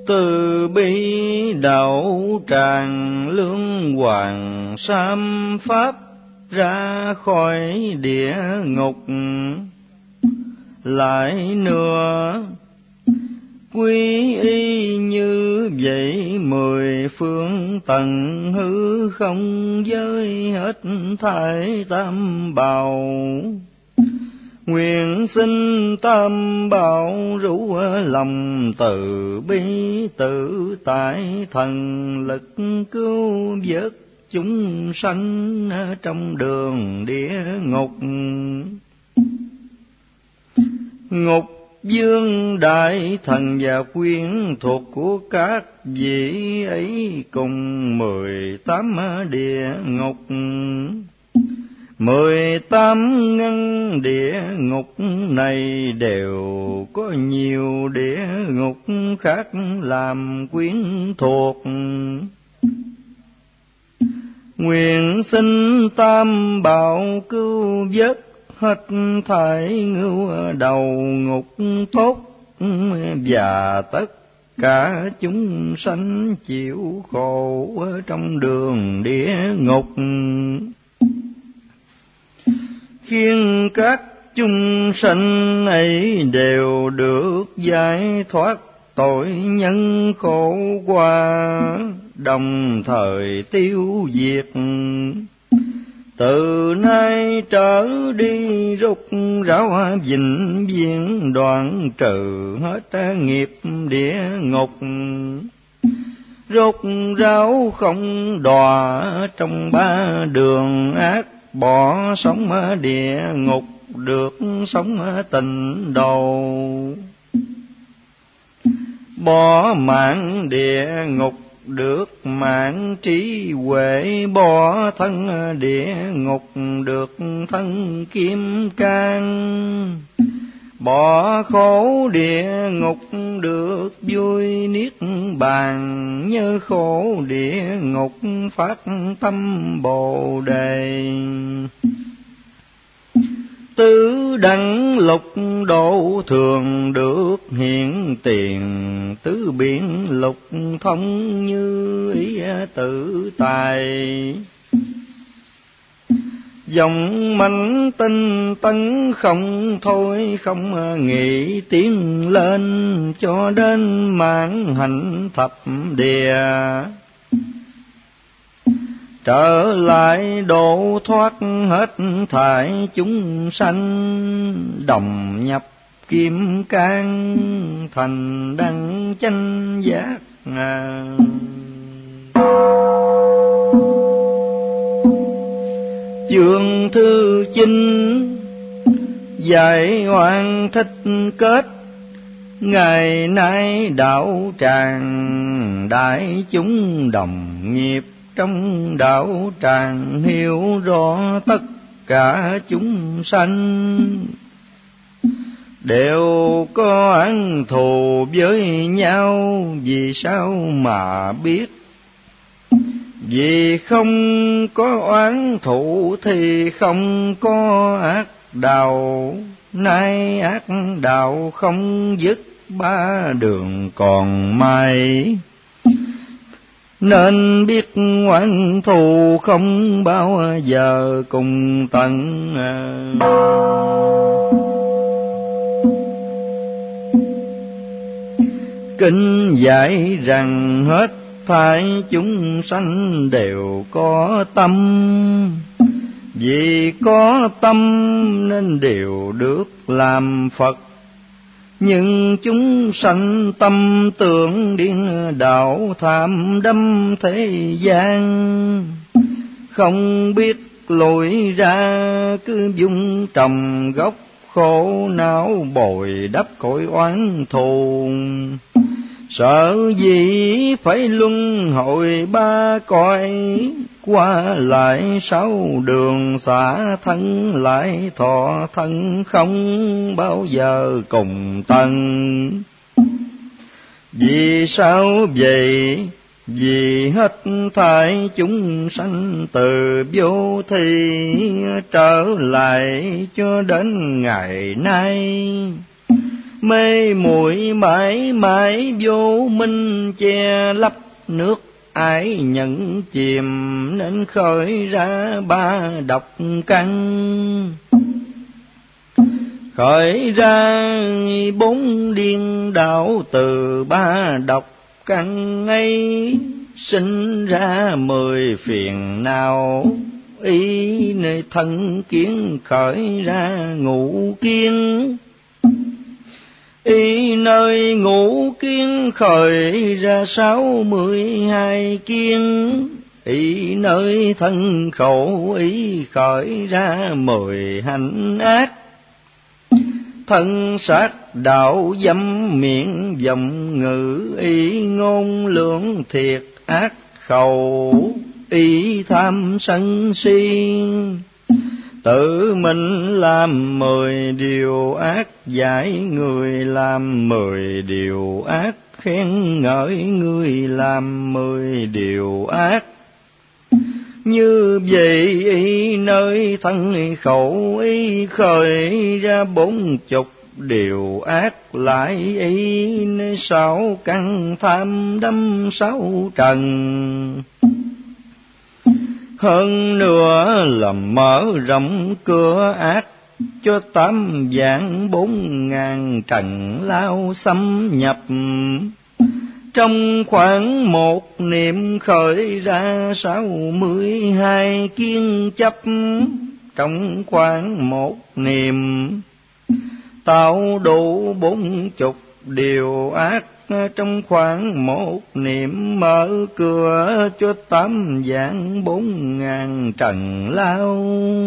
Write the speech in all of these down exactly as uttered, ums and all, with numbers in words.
từ bi đạo tràng lương hoàng sam pháp ra khỏi địa ngục, lại nữa quy y như vậy mười phương tầng hư không giới hết thảy tam bảo. Nguyện xin tam bảo rủ lòng từ bi tự tại thần lực cứu vớt chúng sanh trong đường địa ngục. Ngục dương đại thần và quyến thuộc của các vị ấy cùng mười tám địa ngục. Mười tám ngăn địa ngục này đều có nhiều địa ngục khác làm quyến thuộc. Nguyện xin tam bảo cứu vớt hết thảy ngưu đầu ngục tốt, và tất cả chúng sanh chịu khổ ở trong đường địa ngục. Khiến các chúng sanh ấy đều được giải thoát tội nhân khổ qua, đồng thời tiêu diệt. Từ nay trở đi rút ráo vĩnh viễn, đoạn trừ hết nghiệp địa ngục. Rút ráo không đọa trong ba đường ác, bỏ sống địa ngục được sống tịnh độ. Bỏ mạng địa ngục được mạng trí huệ, bỏ thân địa ngục được thân kim cang. Bỏ khổ địa ngục được vui niết bàn, nhớ khổ địa ngục phát tâm Bồ Đề. Tứ đẳng lục độ thường được hiện tiền, tứ biển lục thông như ý tự tài. Dòng mãnh tinh tấn không thôi không nghỉ, tiến lên cho đến mãn hạnh thập địa. Trở lại độ thoát hết thảy chúng sanh, đồng nhập kim cang thành đăng chánh giác. Chương thứ chín dạy oan thích kết. Ngày nay đạo tràng đại chúng đồng nghiệp, trong đạo tràng hiểu rõ tất cả chúng sanh đều có oán thù với nhau. Vì sao mà biết? Vì không có oán thù thì không có ác đạo. Nay ác đạo không dứt, ba đường còn mai. Nên biết oán thù không bao giờ cùng tận. Kinh dạy rằng hết thảy chúng sanh đều có tâm. Vì có tâm nên đều được làm Phật. Nhưng chúng sanh tâm tưởng điên đạo, tham đắm thế gian. Không biết lối ra cứ dung trồng gốc khổ não, bồi đắp cội oán thù. Sợ gì phải luân hồi ba cõi, qua lại sáu đường xả thân, lại thọ thân không bao giờ cùng tận. Vì sao vậy? Vì hết thảy chúng sanh từ vô thi trở lại cho đến ngày nay. Mê muội mãi mãi vô minh che lấp, nước ái nhận chìm nên khởi ra ba độc căn. Khởi ra bốn điên đảo từ ba độc căn ấy, sinh ra mười phiền não. Ý nơi thân kiến khởi ra ngũ kiến, ý nơi ngũ kiến khởi ra sáu mươi hai kiến. Ý nơi thân khẩu ý khởi ra mười hành ác. Thân sát đạo dâm miệng vọng ngữ, ý ngôn lượng thiệt ác khẩu. Ý tham sân si tự mình làm mười điều ác, dạy người làm mười điều ác, khen ngợi người làm mười điều ác. Như vậy ý nơi thân khẩu ý khởi ra bốn chục điều ác, lại ý nơi sáu căn tham đắm sáu trần. Hơn nữa là mở rộng cửa ác, cho tám vạn bốn ngàn trần lao xâm nhập. Trong khoảng một niệm khởi ra sáu mươi hai kiến chấp. Trong khoảng một niệm tạo đủ bốn chục điều ác. Trong khoảng một niệm mở cửa cho tám vạn bốn ngàn trần lao.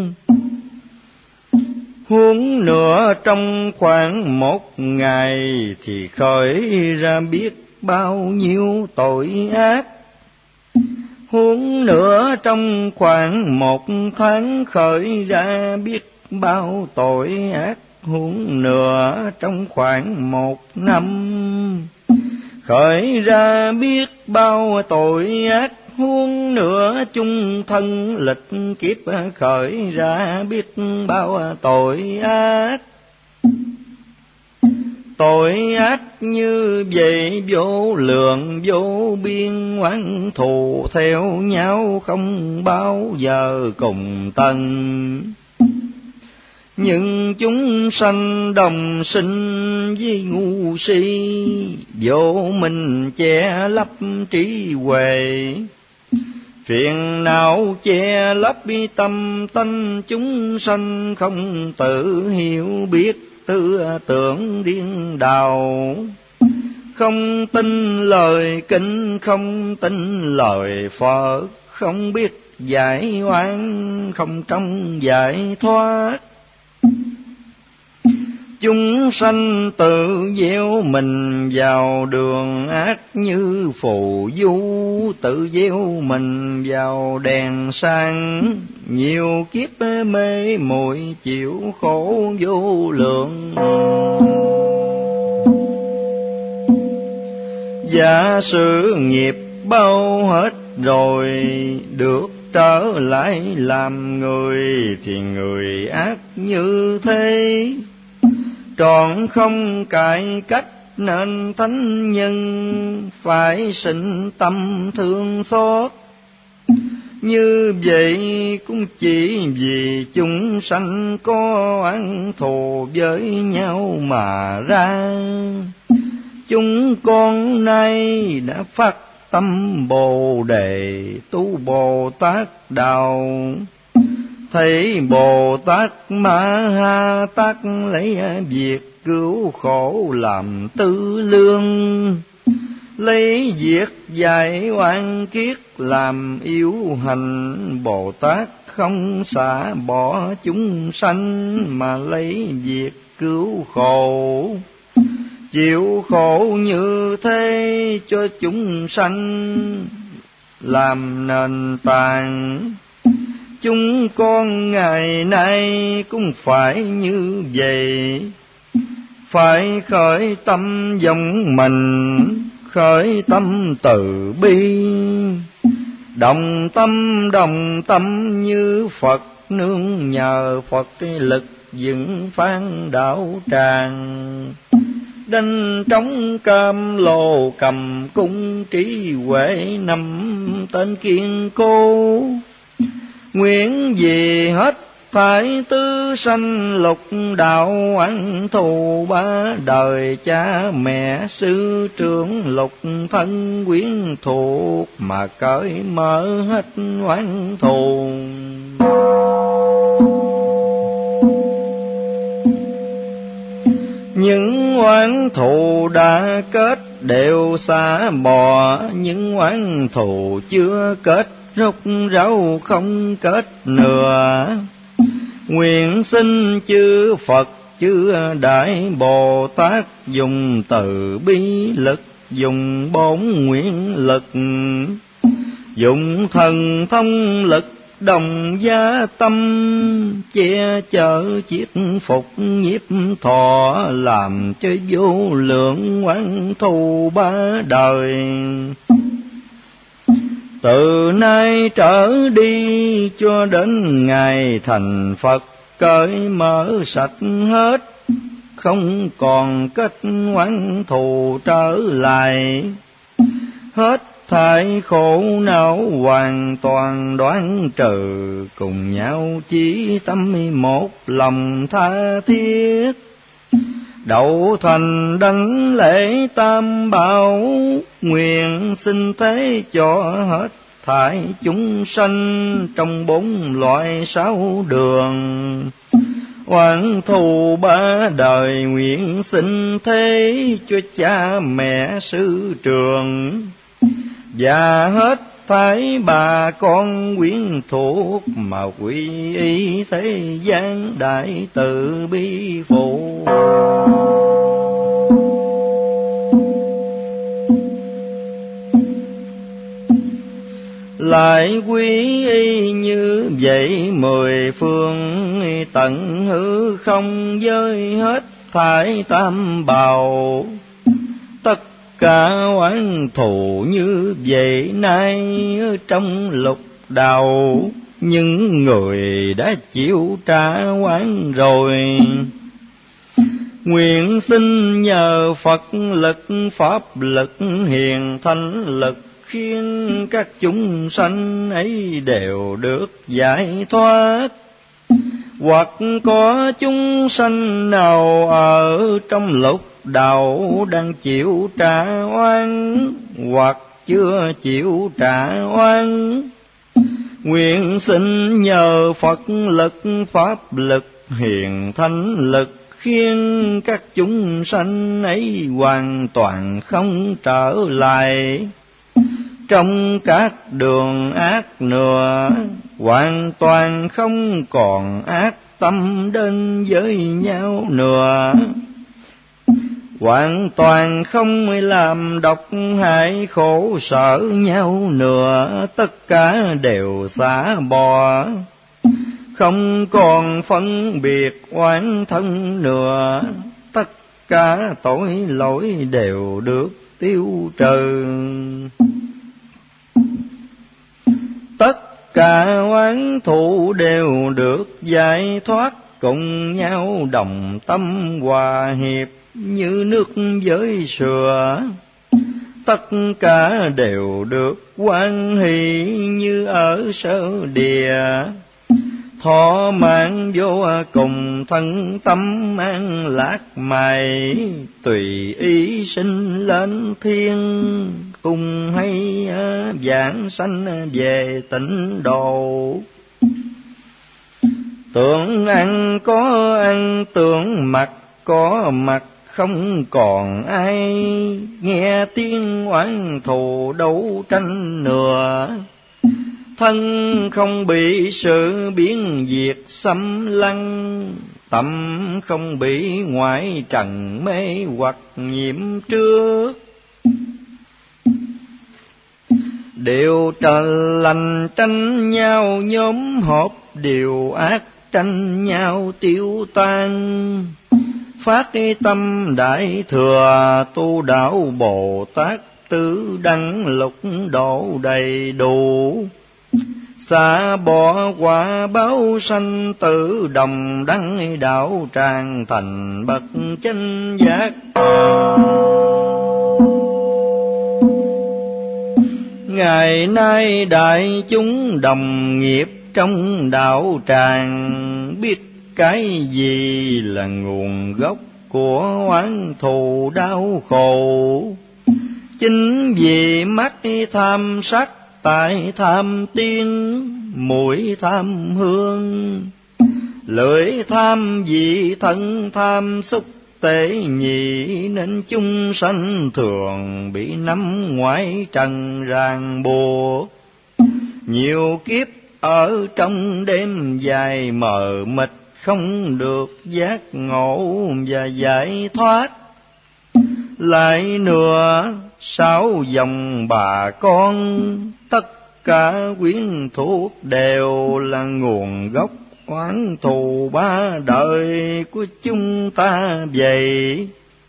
Huống nữa trong khoảng một ngày thì khởi ra biết bao nhiêu tội ác. Huống nữa trong khoảng một tháng khởi ra biết bao tội ác. Huống nữa trong khoảng một năm khởi ra biết bao tội ác. Huống nữa chung thân lịch kiếp khởi ra biết bao tội ác. Tội ác như vậy vô lượng vô biên, oán thù theo nhau không bao giờ cùng tận. Nhưng chúng sanh đồng sinh với ngu si, vô mình che lấp trí huệ. Phiền não che lấp tâm tánh chúng sanh, không tự hiểu biết tư tưởng điên đảo. Không tin lời kinh, không tin lời Phật, không biết giải oan, không trong giải thoát. Chúng sanh tự gieo mình vào đường ác như phù du, tự gieo mình vào đèn sang. Nhiều kiếp mê muội chịu khổ vô lượng. Giả sử nghiệp bao hết rồi, được trở lại làm người thì người ác như thế. Trọn không cải cách nên thánh nhân phải sinh tâm thương xót. Như vậy cũng chỉ vì chúng sanh có oán thù với nhau mà ra. Chúng con nay đã phát tâm Bồ Đề, tu Bồ Tát đạo. Thấy Bồ Tát Ma Ha Tát lấy việc cứu khổ làm tư lương, lấy việc giải oan kiết làm yếu hành. Bồ Tát không xả bỏ chúng sanh, mà lấy việc cứu khổ. Chịu khổ như thế cho chúng sanh làm nền tảng. Chúng con ngày nay cũng phải như vậy, phải khởi tâm giống mình, khởi tâm từ bi. Đồng tâm đồng tâm như Phật, nương nhờ Phật lực dựng phán đạo tràng. Đinh trống cam lồ cầm cung trí huệ năm tên kiên cố. Nguyện gì hết phải tứ sanh lục đạo oán thù ba đời cha mẹ sư trưởng lục thân quyến thuộc mà cởi mở hết oán thù. Những oán thù đã kết đều xả bỏ, những oán thù chưa kết rốt ráo không kết nữa. Nguyện xin chư Phật chư Đại Bồ Tát dùng từ bi lực, dùng bổn nguyện lực, dùng thần thông lực đồng gia tâm, che chở chiết phục nhiếp thọ, làm cho vô lượng oán thù ba đời. Từ nay trở đi cho đến ngày thành Phật, cởi mở sạch hết, không còn kết oán thù trở lại. Hết thảy khổ não hoàn toàn đoán trừ, cùng nhau chí tâm một lòng tha thiết. Đậu thành đảnh lễ tam bảo, nguyện xin thế cho hết thảy chúng sanh trong bốn loại sáu đường. Oán thù ba đời nguyện xin thế cho cha mẹ sư trường, và hết thảy bà con quyến thuộc mà quy y thế gian đại từ bi phụ. Lại quy y như vậy mười phương tận hư không với hết thảy tam bào. Tất cả oán thù như vậy nay trong lục đạo, những người đã chịu trả oán rồi. Nguyện xin nhờ Phật lực pháp lực hiền thánh lực, khiến các chúng sanh ấy đều được giải thoát. Hoặc có chúng sanh nào ở trong lục đạo đang chịu trả oán, hoặc chưa chịu trả oán, nguyện xin nhờ Phật lực pháp lực hiền thánh lực, khiến các chúng sanh ấy hoàn toàn không trở lại trong các đường ác nữa, hoàn toàn không còn ác tâm đến với nhau nữa, hoàn toàn không làm độc hại khổ sở nhau nữa. Tất cả đều xả bỏ, không còn phân biệt oán thân nữa. Tất cả tội lỗi đều được tiêu trừ, tất cả oán thù đều được giải thoát, cùng nhau đồng tâm hòa hiệp như nước với sữa. Tất cả đều được hoan hỷ như ở sở địa, thọ mạng vô cùng thân tâm an lạc mày, tùy ý sinh lên thiên cùng hay giảng sanh về tịnh độ. Tưởng ăn có ăn, tưởng mặc có mặc, không còn ai nghe tiếng oán thù đấu tranh nữa. Thân không bị sự biến diệt xâm lăng, tâm không bị ngoại trần mê hoặc nhiễm trước. Điều trời lành tranh nhau nhóm họp, điều ác tranh nhau tiêu tan. Phát tâm đại thừa tu đạo Bồ Tát, tứ đẳng lục độ đầy đủ. xả bỏ quả báo sanh tử, đồng đăng đạo tràng thành bậc chánh giác. Ngày nay đại chúng đồng nghiệp trong đạo tràng, biết cái gì là nguồn gốc của oán thù đau khổ. Chính vì mắt tham sắc, tai tham tiếng, mũi tham hương, lưỡi tham vị, thân tham xúc tế nhị, nên chúng sanh thường bị nắm ngoại trần ràng buộc. Nhiều kiếp ở trong đêm dài mờ mịt, không được giác ngộ và giải thoát. Lại nữa sáu dòng bà con, tất cả quyến thuộc đều là nguồn gốc oán thù ba đời của chúng ta vậy.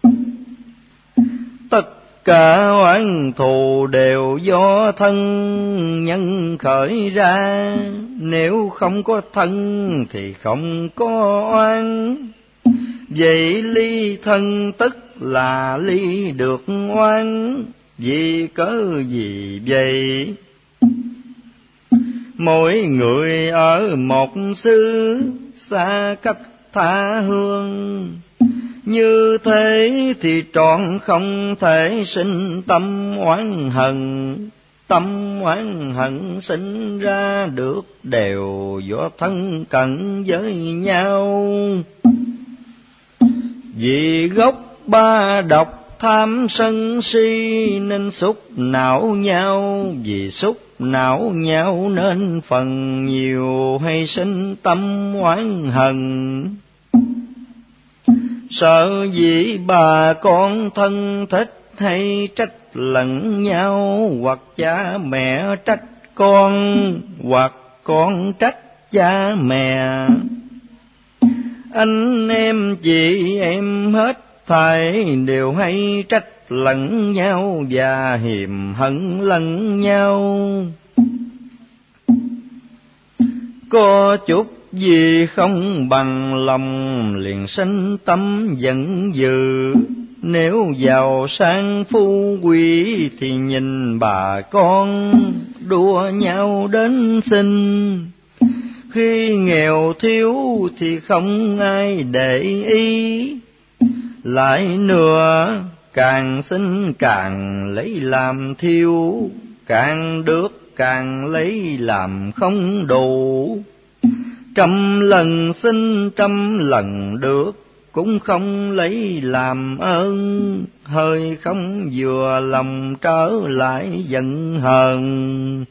Tất cả oán thù đều do thân nhân khởi ra, nếu không có thân thì không có oán. Vậy ly thân tức là ly được oán, vì cớ gì vậy? Mỗi người ở một xứ, xa cách tha hương, như thế thì trọn không thể sinh tâm oán hận. Tâm oán hận sinh ra được đều do thân cận với nhau. Vì gốc ba độc tham sân si, nên xúc não nhau. Vì xúc não nhau nên phần nhiều hay sinh tâm oán hận. Sợ dĩ bà con thân thích hay trách lẫn nhau, hoặc cha mẹ trách con, hoặc con trách cha mẹ. Anh em chị em hết thảy đều hay trách lẫn nhau và hiềm hận lẫn nhau. Có chút gì không bằng lòng, liền sinh tâm giận dữ. Nếu giàu sang phú quý thì nhìn bà con đua nhau đến xin. Khi nghèo thiếu thì không ai để ý. Lại nữa càng xin càng lấy làm thiếu, càng được càng lấy làm không đủ. Trăm lần xin trăm lần được, cũng không lấy làm ơn. Hơi không vừa lòng trở lại giận hờn.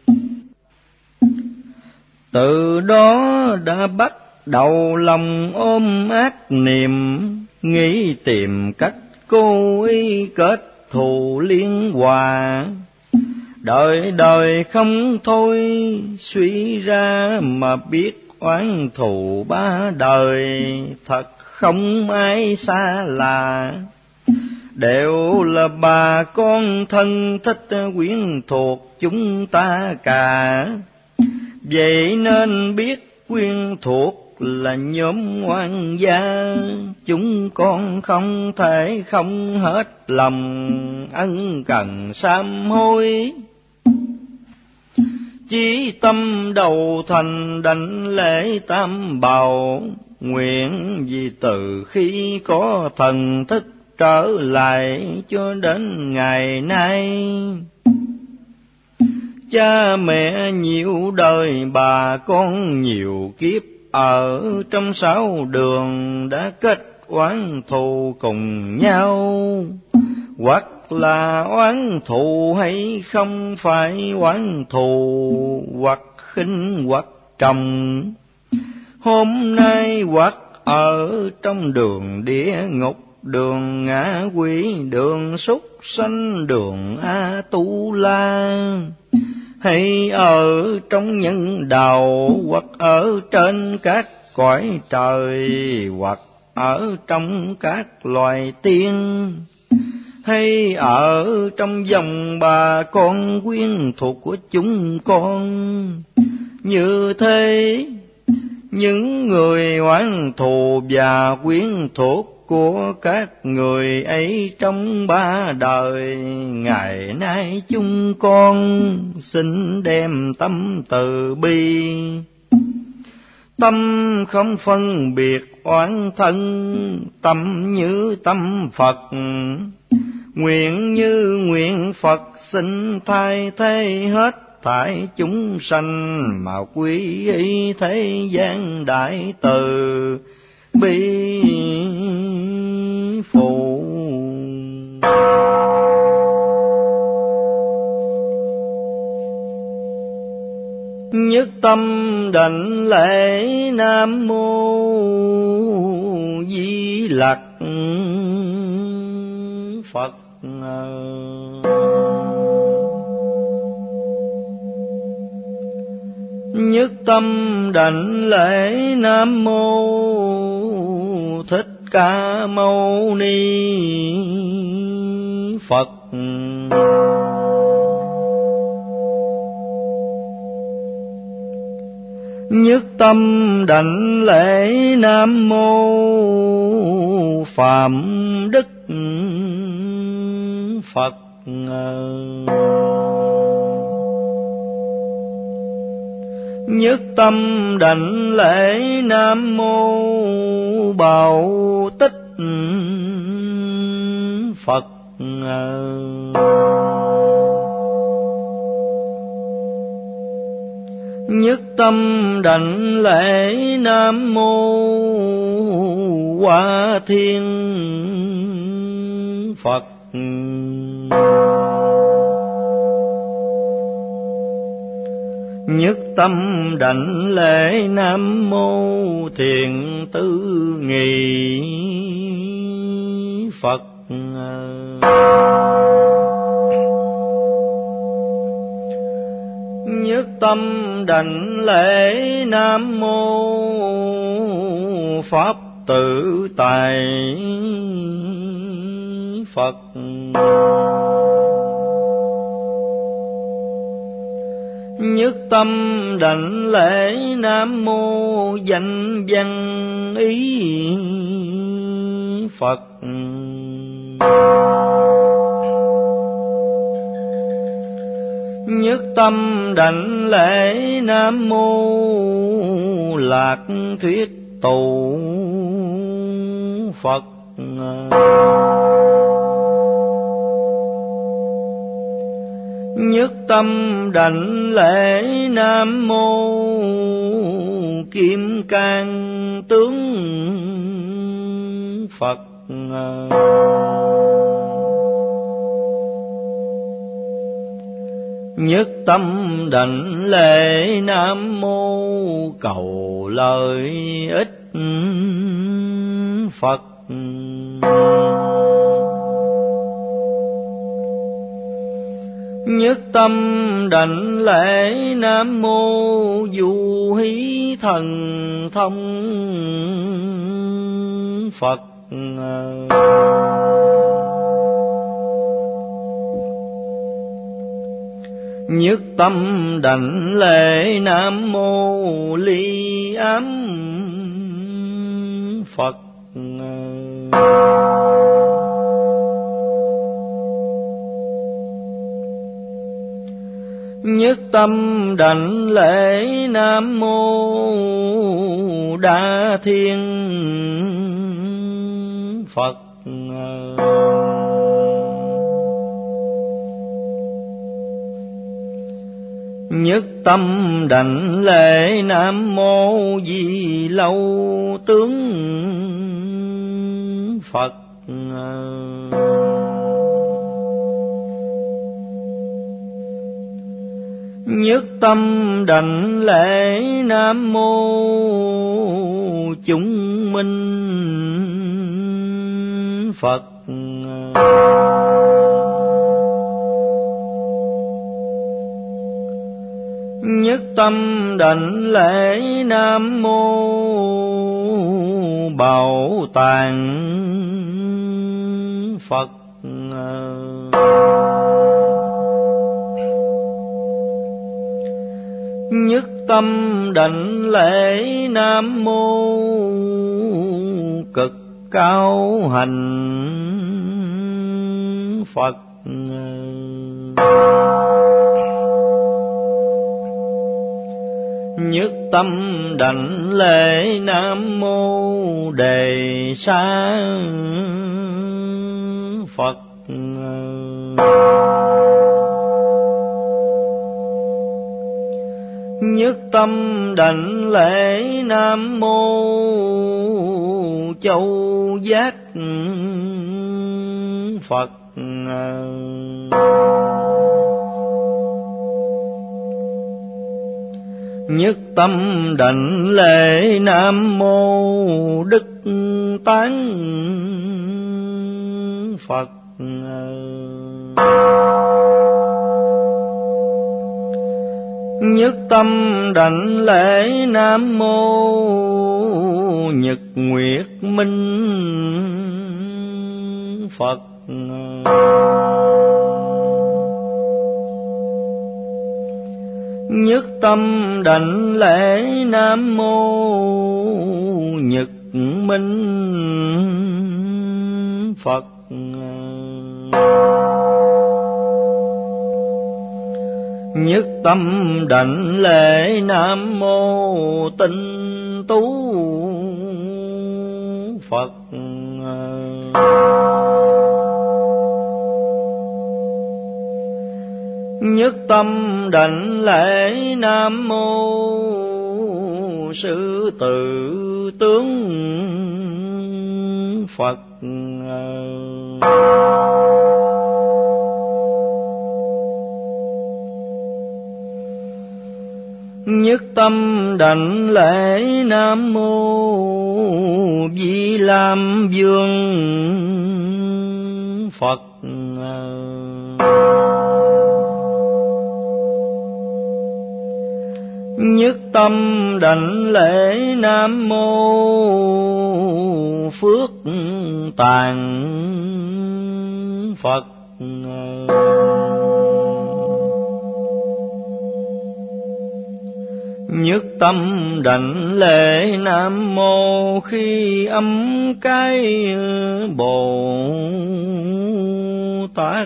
Từ đó đã bắt đầu lòng ôm ác niệm, nghĩ tìm cách cố ý kết thù liên hòa. Đời đời không thôi, suy ra mà biết oán thù ba đời, thật không ai xa lạ. Đều là bà con thân thích quyến thuộc chúng ta cả. Vậy nên biết quyến thuộc là nhóm oan gia, chúng con không thể không hết lòng ân cần sám hối. Chí tâm đầu thành đảnh lễ tam bảo, nguyện vì từ khi có thần thức trở lại cho đến ngày nay. Cha mẹ nhiều đời, bà con nhiều kiếp, ở trong sáu đường đã kết oán thù cùng nhau. Hoặc là oán thù hay không phải oán thù, hoặc khinh hoặc trọng. Hôm nay hoặc ở trong đường địa ngục, đường ngạ quỷ, đường súc sanh, đường A Tu La. Hay ở trong nhân đạo, hoặc ở trên các cõi trời, hoặc ở trong các loài tiên. Hay ở trong dòng bà con quyến thuộc của chúng con. Như thế những người oán thù và quyến thuộc của các người ấy trong ba đời, ngày nay chúng con xin đem tâm từ bi, tâm không phân biệt oán thân, tâm như tâm Phật. Nguyện như nguyện Phật xin thay thế hết thảy chúng sanh, mà quy y thế gian đại từ bi phụ. Nhất tâm đảnh lễ Nam Mô Di Lặc Phật. Nhất tâm đảnh lễ Nam Mô Thích Ca Mâu Ni Phật. Nhất tâm đảnh lễ Nam Mô Phạm Đức Phật. Nhất tâm đảnh lễ Nam Mô Bảo Tích Phật. Nhất tâm đảnh lễ Nam Mô Hoa Thiên Phật. Nhất tâm đảnh lễ Nam Mô Thiện Tư Nghị Phật. Nhất tâm đảnh lễ Nam Mô Pháp Tự Tại Phật. Nhất tâm đảnh lễ Nam Mô Danh Văn Ý Phật. Nhất tâm đảnh lễ Nam Mô Lạc Thuyết Tụ Phật. Nhất tâm đảnh lễ Nam Mô Kim Cang Tướng Phật. Nhất tâm đảnh lễ Nam Mô Cầu Lợi Ích Phật. Nhất tâm đảnh lễ Nam Mô Du Hí Thần Thông Phật. Nhất tâm đảnh lễ Nam Mô Ly Ám Phật. Nhất tâm đảnh lễ Nam Mô Đa Thiên Phật. Nhất tâm đảnh lễ Nam Mô Di Lâu Tướng Phật. Nhất tâm đảnh lễ Nam Mô Chúng Minh Phật. Nhất tâm đảnh lễ Nam Mô Bảo Tàng Phật. Nhất tâm đảnh lễ Nam Mô cực cao hành Phật. Nhất tâm đảnh lễ Nam Mô Đề Xá Phật. Nhất tâm đảnh lễ Nam Mô Châu Giác Phật. Nhất tâm đảnh lễ Nam Mô Đức Tán Phật. Nhất tâm đảnh lễ Nam Mô Nhật Nguyệt Minh Phật. Nhất tâm đảnh lễ Nam Mô Nhật Minh Phật. Nhất tâm đảnh lễ Nam Mô Tinh Tú Phật. Nhất tâm đảnh lễ Nam Mô Sư Tử Tướng Phật. Nhất tâm đảnh lễ Nam Mô Di Lam Vương Phật. Nhất tâm đảnh lễ Nam Mô Phước Tàng Phật. Nhất tâm đảnh lễ Nam Mô Khi Âm Cái Bồ Tát.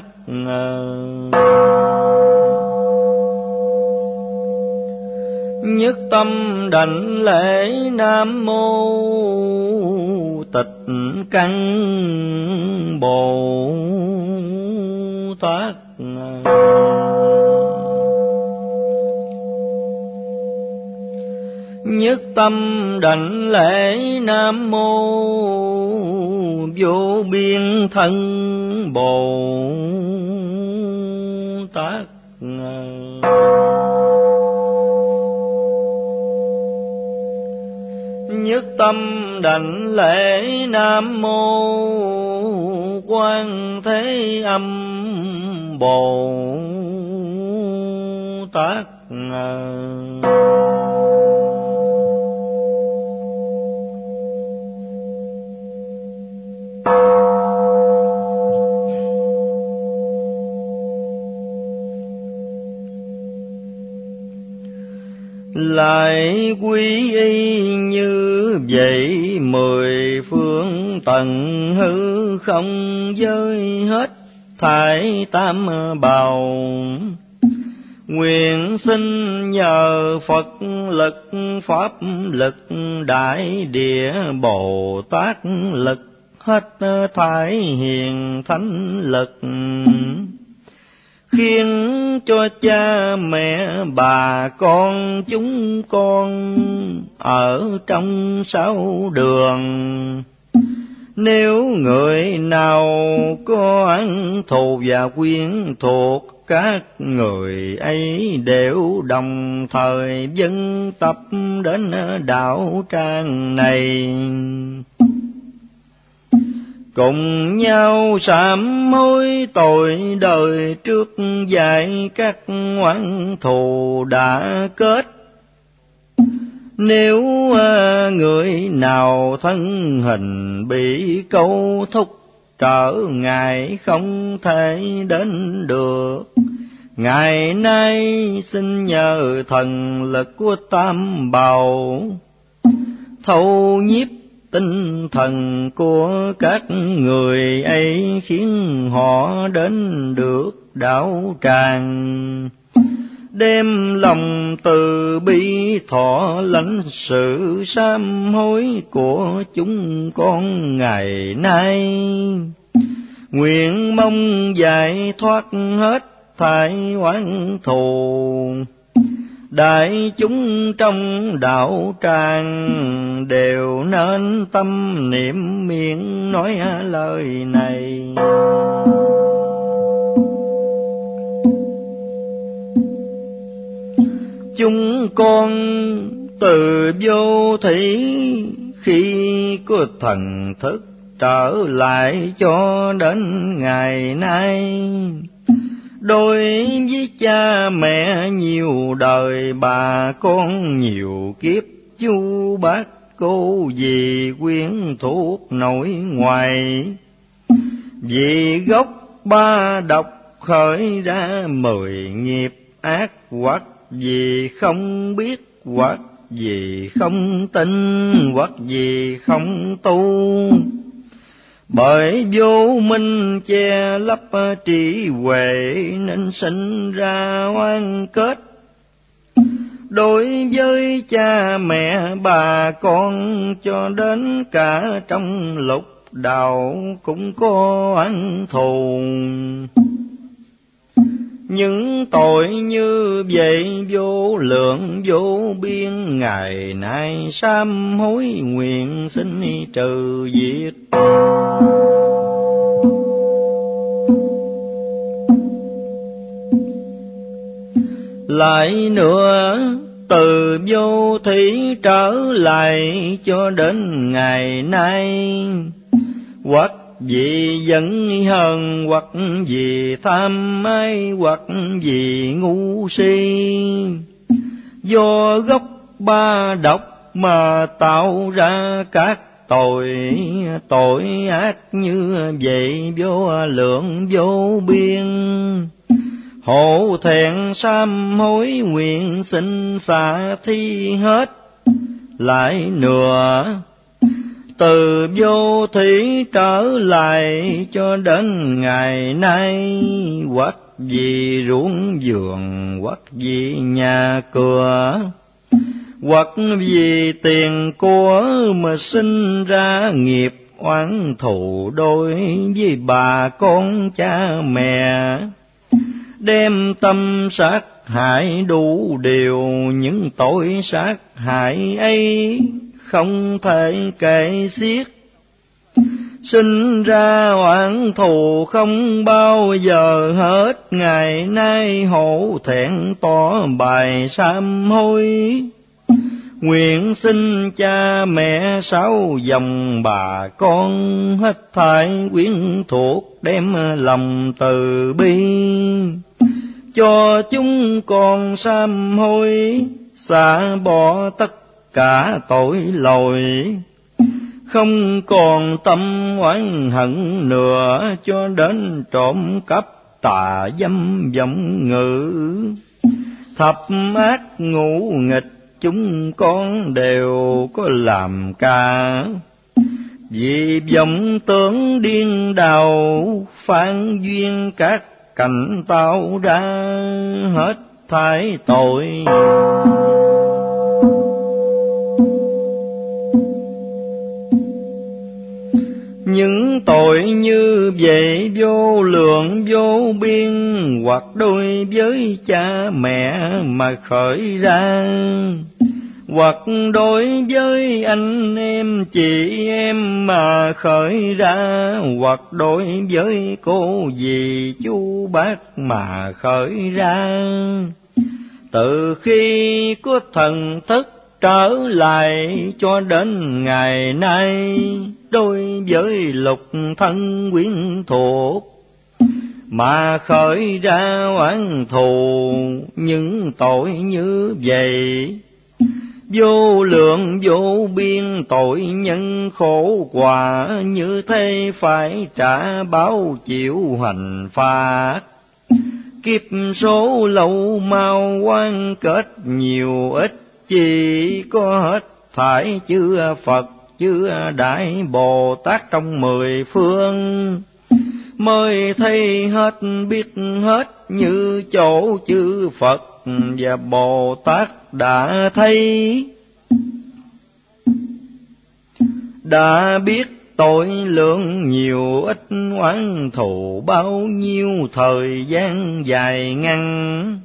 Nhất tâm đảnh lễ Nam Mô Tịch Căn Bồ Tát. Nhất tâm đảnh lễ Nam Mô Vô Biên Thân Bồ Tát. Nhất tâm đảnh lễ Nam Mô Quan Thế Âm Bồ Tát. Lại quy y như vậy mười phương tầng hư không giới hết thải tam bào. Nguyện xin nhờ Phật lực pháp lực đại địa Bồ Tát lực hết thải hiền thánh lực, khiến cho cha mẹ bà con chúng con ở trong sáu đường. Nếu người nào có ăn thù và quyến thuộc, các người ấy đều đồng thời dâng tập đến đạo tràng này, cùng nhau sám hối tội đời trước dạy các oán thù đã kết. Nếu người nào thân hình bị câu thúc trở ngại không thể đến được, Ngày nay xin nhờ thần lực của Tam Bảo, thâu nhiếp tinh thần của các người ấy, khiến họ đến được đạo tràng. Đem lòng từ bi thọ lãnh sự sám hối của chúng con ngày nay. Nguyện mong giải thoát hết thảy oán thù. Đại chúng trong đạo tràng đều nên tâm niệm miệng nói lời này. Chúng con từ vô thủy khi có thần thức trở lại cho đến ngày nay, đối với cha mẹ nhiều đời, bà con nhiều kiếp, chú bác cô dì quyến thuộc nội ngoại. Vì gốc ba độc khởi ra mười nghiệp ác, hoặc vì không biết, hoặc vì không tin, hoặc vì không tu. Bởi vô minh che lấp trí huệ nên sinh ra oan kết. Đối với cha mẹ bà con cho đến cả trong lục đạo cũng có oán thù. Những tội như vậy vô lượng vô biên, ngày nay sám hối nguyện xin trừ diệt. Lại nữa từ vô thủy trở lại cho đến ngày nay, hoặc vì giận hờn, hoặc vì tham ái, hoặc vì ngu si. Do gốc ba độc mà tạo ra các tội, tội ác như vậy vô lượng vô biên. Hổ thẹn sám hối nguyện xin xả thi hết. Lại nữa từ vô thủy trở lại cho đến ngày nay, hoặc vì ruộng vườn, hoặc vì nhà cửa, hoặc vì tiền của mà sinh ra nghiệp oán thù đối với bà con cha mẹ. Đem tâm sát hại đủ điều, những tội sát hại ấy không thể kể xiết. Sinh ra oán thù không bao giờ hết, ngày nay hổ thẹn tỏ bài sám hối. Nguyện xin cha mẹ sáu dòng bà con hết thảy quyến thuộc, đem lòng từ bi cho chúng con sám hối, xả bỏ tất cả tội lỗi, không còn tâm oán hận nữa, cho đến trộm cắp tà dâm vọng ngữ, thập ác ngũ nghịch chúng con đều có làm cả. Vì vọng tưởng điên đảo phản duyên các cảnh tạo ra hết thảy tội. Những tội như vậy vô lượng vô biên, hoặc đối với cha mẹ mà khởi ra, hoặc đối với anh em chị em mà khởi ra, hoặc đối với cô dì chú bác mà khởi ra. Từ khi có thần thức trở lại cho đến ngày nay, đối với lục thân quyến thuộc mà khởi ra oán thù, những tội như vậy vô lượng vô biên, tội nhân khổ quả như thế phải trả báo chịu hành phạt. Kiếp số lâu mau quan kết nhiều ít, chỉ có hết thải chư Phật chư Đại Bồ Tát trong mười phương, mới thấy hết biết hết như chỗ chư Phật và Bồ Tát đã thấy. Đã biết tội lượng nhiều ít, oán thù bao nhiêu thời gian dài ngăn.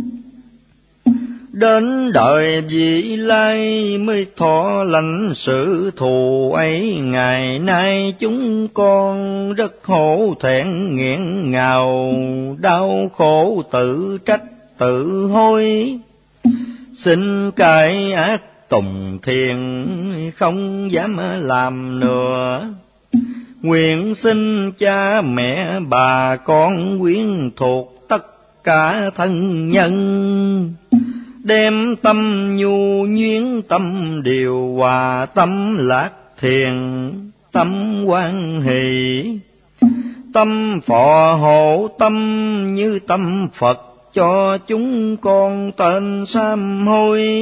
Đến đời vị lai mới thọ lãnh sự thù ấy, ngày nay chúng con rất hổ thẹn nghẹn ngào, đau khổ tự trách tự hối. Xin cải ác tùng thiền, không dám làm nữa. Nguyện xin cha mẹ bà con quyến thuộc tất cả thân nhân, đem tâm nhu nhuyễn tâm điều hòa, tâm lạc thiền tâm quan hỷ, tâm phò hộ tâm như tâm Phật, cho chúng con tên sám hối.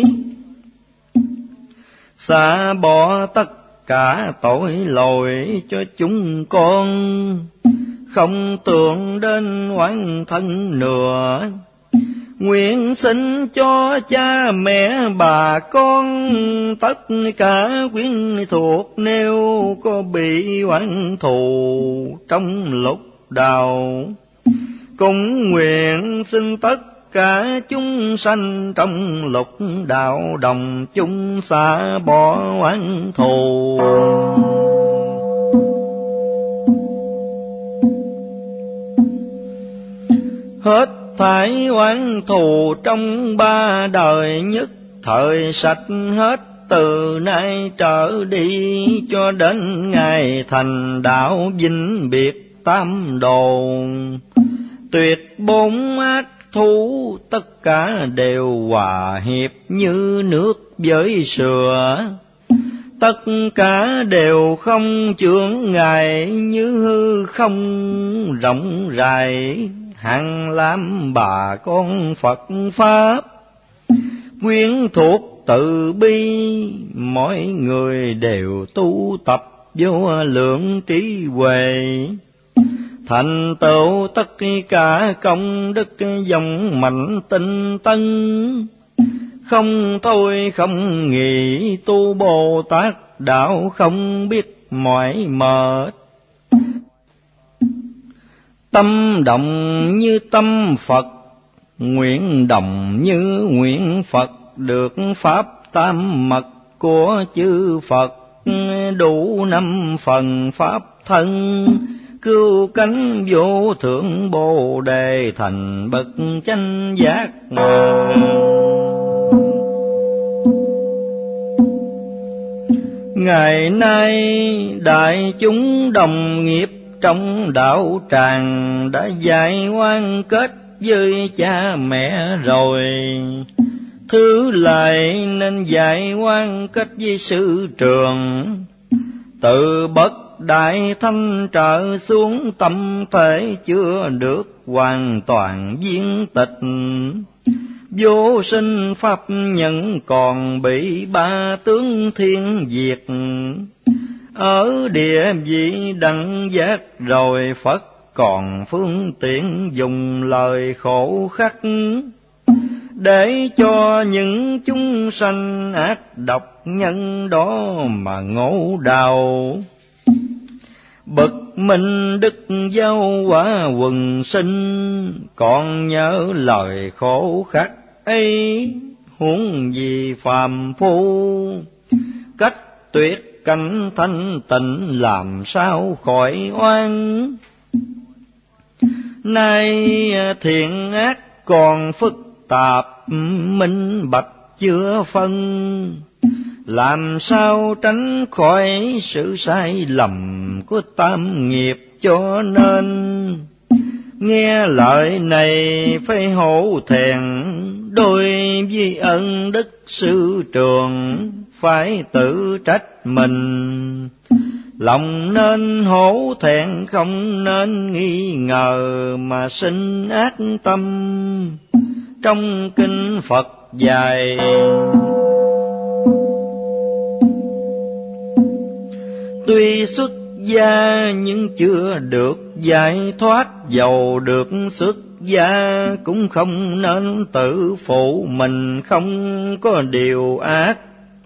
Xả bỏ tất cả tội lỗi cho chúng con, không tưởng đến oán thân nữa. Nguyện xin cho cha mẹ bà con tất cả quyến thuộc, nếu có bị oán thù trong lúc đầu. Cũng nguyện xin tất cả chúng sanh trong lục đạo đồng chung xả bỏ oán thù. Hết thải oán thù trong ba đời, nhất thời sạch hết từ nay trở đi, cho đến ngày thành đạo vĩnh biệt tam đồ. Tuyệt bốn ác thú tất cả đều hòa hiệp như nước với sữa, tất cả đều không chướng ngại như hư không rộng rãi. Hằng làm bà con Phật Pháp quyến thuộc từ bi, mỗi người đều tu tập vô lượng trí huệ, thành tựu tất cả công đức dòng mạnh tinh tấn. Không thôi không nghỉ tu Bồ Tát đạo, không biết mỏi mệt. Tâm động như tâm Phật, nguyện đồng như nguyện Phật, được pháp tam mật của chư Phật, đủ năm phần pháp thân, cứu cánh vô thượng Bồ Đề, thành bậc chánh giác. Ngày nay đại chúng đồng nghiệp trong đạo tràng, đã dạy oan kết với cha mẹ rồi, thứ lại nên dạy oan kết với sư trường. Từ bậc đại thanh trợ xuống, tâm thể chưa được hoàn toàn viên tịch, vô sinh pháp nhân còn bị ba tướng thiên diệt. Ở địa vị đẳng giác rồi, Phật còn phương tiện dùng lời khổ khắc, để cho những chúng sanh ác độc nhân đó mà ngộ đạo. Bậc minh đức giáo quả quần sinh, còn nhớ lời khổ khắc ấy, huống gì phàm phu. Cách tuyệt cảnh thanh tịnh, làm sao khỏi oan. Nay thiện ác còn phức tạp, minh bạch chưa phân, làm sao tránh khỏi sự sai lầm của tam nghiệp. Cho nên nghe lời này phải hổ thẹn, đôi với ân đức sư trường phải tự trách mình. Lòng nên hổ thẹn không nên nghi ngờ, mà sinh ác tâm trong kinh Phật dạy. Tuy xuất gia nhưng chưa được giải thoát, dầu được xuất gia cũng không nên tự phụ mình không có điều ác.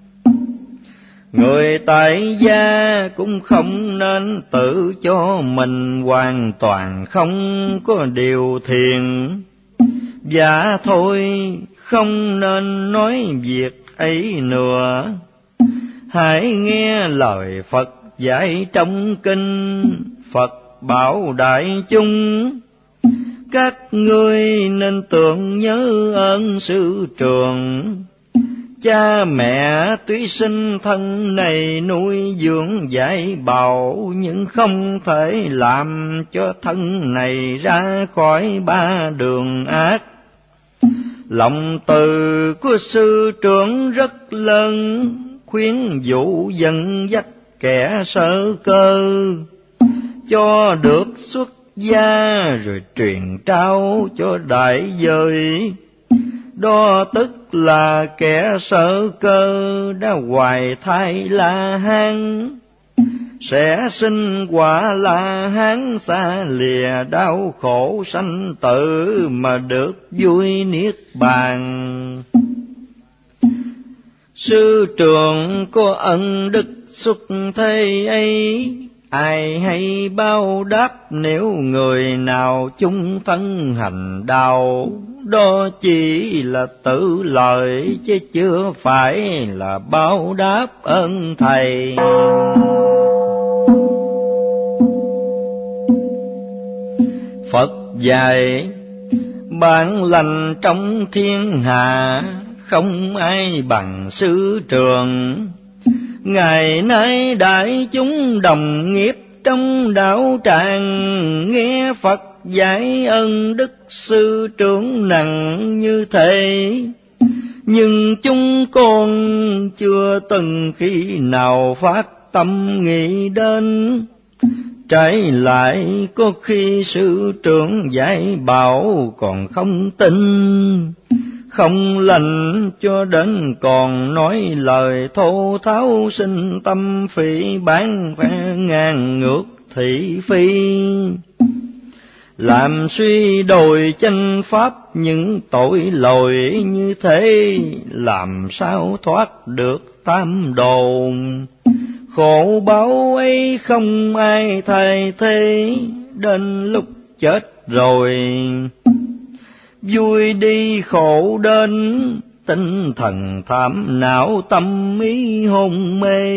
Người tại gia cũng không nên tự cho mình hoàn toàn không có điều thiện. Dạ thôi, không nên nói việc ấy nữa. Hãy nghe lời Phật dạy trong kinh. Phật bảo đại chúng, các ngươi nên tưởng nhớ ơn sư trưởng. Cha mẹ tuy sinh thân này nuôi dưỡng dạy bảo, nhưng không thể làm cho thân này ra khỏi ba đường ác. Lòng từ của sư trưởng rất lớn, khuyến dụ dẫn dắt kẻ sơ cơ, cho được xuất gia rồi truyền trao cho đại giới. Đó tức là kẻ sơ cơ đã hoài thai La Hán, sẽ sinh quả La Hán xa lìa đau khổ sanh tử, mà được vui niết bàn. Sư trưởng có ân đức xuất thế ấy, ai hay bao đáp nếu người nào chung thân hành đạo. Đó chỉ là tự lợi chứ chưa phải là báo đáp ơn thầy. Phật dạy bản lành trong thiên hạ, không ai bằng sư trưởng. Ngày nay đại chúng đồng nghiệp trong đạo tràng, nghe Phật dạy ân đức sư trưởng nặng như thế. Nhưng chúng con chưa từng khi nào phát tâm nghĩ đến. Trái lại có khi sư trưởng dạy bảo còn không tin, không lành cho đến còn nói lời thô tháo, sinh tâm phỉ báng phe ngang ngược thị phi. Làm suy đồi chánh pháp những tội lỗi như thế, làm sao thoát được tam đồ. Khổ báo ấy không ai thay thế, đến lúc chết rồi vui đi khổ đến. Tinh thần thảm não tâm ý hôn mê,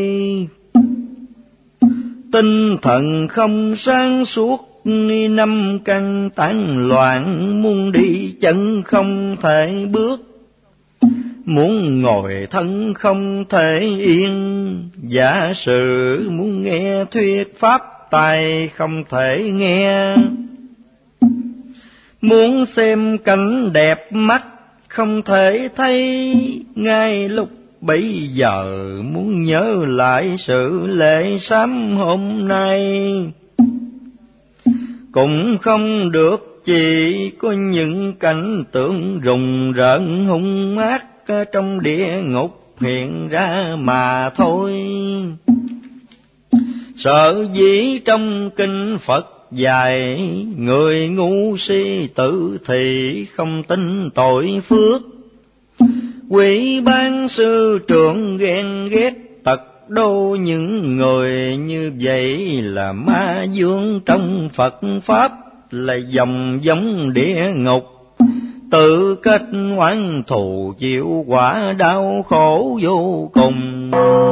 tinh thần không sáng suốt, năm căn tán loạn. Muốn đi chân không thể bước, muốn ngồi thân không thể yên. Giả sử muốn nghe thuyết pháp tai không thể nghe, muốn xem cảnh đẹp mắt không thể thấy. Ngay lúc bấy giờ muốn nhớ lại sự lễ sám hôm nay, cũng không được, chỉ có những cảnh tượng rùng rợn hung ác trong địa ngục hiện ra mà thôi. Sở dĩ trong kinh Phật dạy, người ngu si tự thị không tin tội phước. Quỷ ban sư trưởng ghen ghét tật đô những người như vậy, là ma dương trong Phật Pháp, là dòng giống địa ngục. Tự kết oán thù chịu quả đau khổ vô cùng.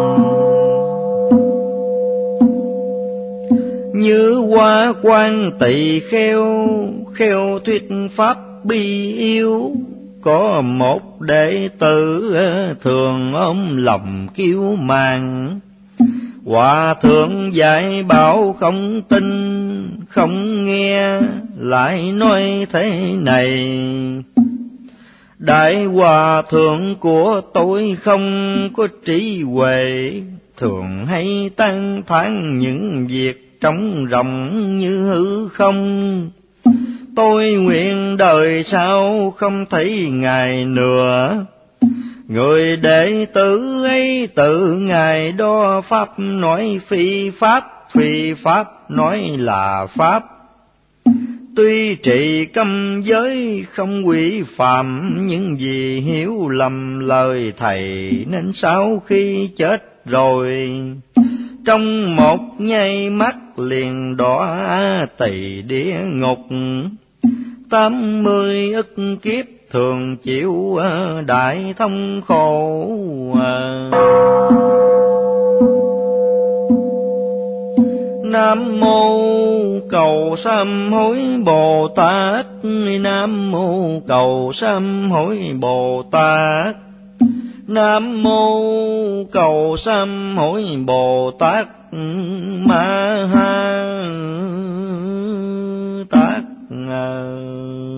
Như Hoa Quan Tỳ Kheo, kheo thuyết pháp bi yêu. Có một đệ tử thường ôm lòng kiêu màng, Hòa thượng dạy bảo không tin, không nghe, lại nói thế này: Đại Hòa thượng của tôi không có trí huệ, thường hay than thán những việc trống rỗng như hư không. Tôi nguyện đời sau không thấy ngày nữa, người đệ tử ấy tự ngài đo pháp nói phi pháp, phi pháp nói là pháp. Tuy trị câm giới không quỷ phạm, nhưng vì hiểu lầm lời thầy nên sau khi chết rồi, trong một nháy mắt liền đọa tỳ địa ngục. Tám mươi ức kiếp thường chịu đại thông khổ. Nam mô cầu sám hối Bồ Tát, Nam mô cầu sám hối Bồ Tát, Nam mô cầu sám hối Bồ Tát Ma Ha Tát.